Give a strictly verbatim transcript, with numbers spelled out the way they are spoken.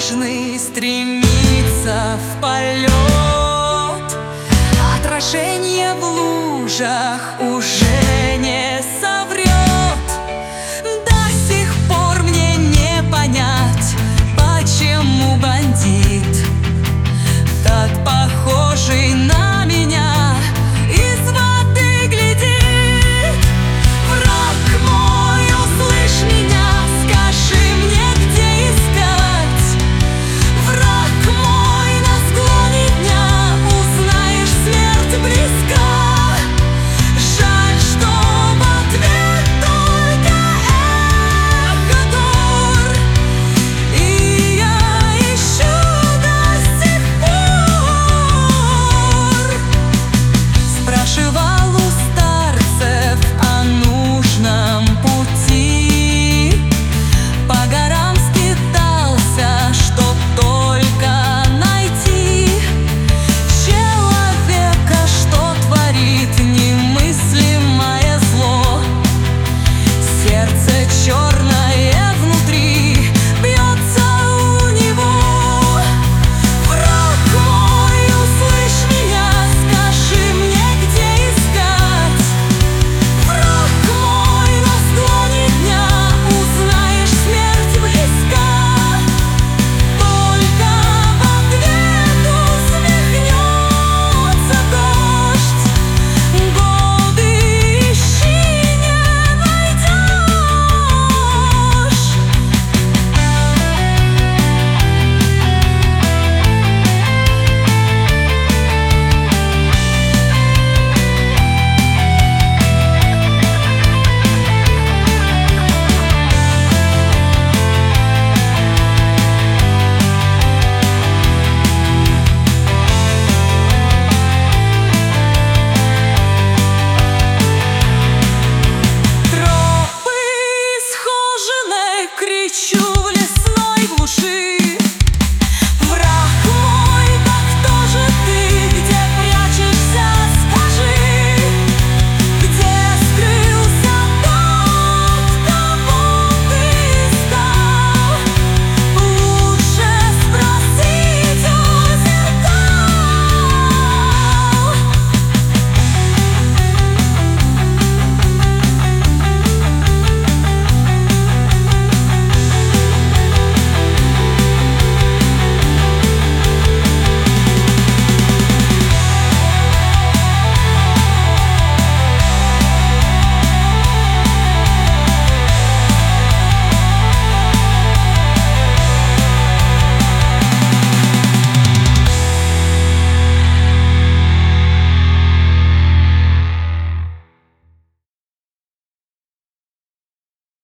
отважный стремится в полет. Отражение в лужах уже не соврет. До сих пор мне не понять, почему бандит, так похожий на меня, из воды глядит. Враг мой, услышь меня, скажи мне, где искать. Враг мой, на склоне дня узнаешь, смерть близка. Жаль, что в ответ только эхо гор, и я ищу до сих пор. Спрашивал у старцев о нужном пути, по горам скитался, чтоб только найти человека, что творит немыслимое зло. Сердце черное внутри бьется у него. Враг мой, услышь меня, скажи мне, где искать. Враг мой, на склоне дня узнаешь, смерть близка. Только в ответ усмехнется дождь. Годы ищи, не найдешь. Тропы исхожены, кричу в лесной глуши.